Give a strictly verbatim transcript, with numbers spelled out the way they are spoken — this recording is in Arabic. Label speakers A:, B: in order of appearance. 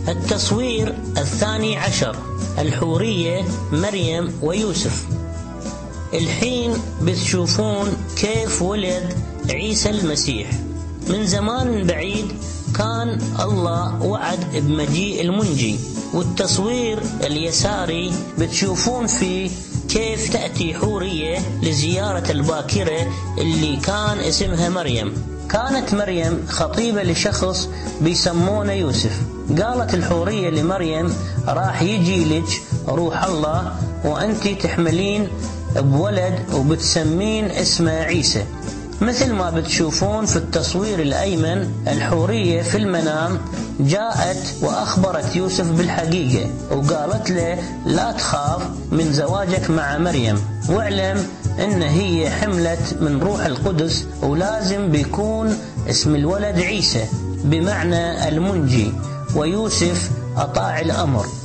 A: التصوير الثاني عشر، الحورية مريم ويوسف. الحين بتشوفون كيف ولد عيسى المسيح. من زمان بعيد كان الله وعد بمجيء المنجي، والتصوير اليساري بتشوفون فيه كيف تأتي حورية لزيارة الباكرة اللي كان اسمها مريم. كانت مريم خطيبة لشخص بيسمونه يوسف. قالت الحورية لمريم راح يجي لك روح الله وأنتي تحملين بولد وبتسمين اسمه عيسى. مثل ما بتشوفون في التصوير الأيمن، الحورية في المنام جاءت وأخبرت يوسف بالحقيقة وقالت له لا تخاف من زواجك مع مريم، واعلم إن هي حملت من روح القدس ولازم بيكون اسم الولد عيسى بمعنى المنجي. ويوسف أطاع الأمر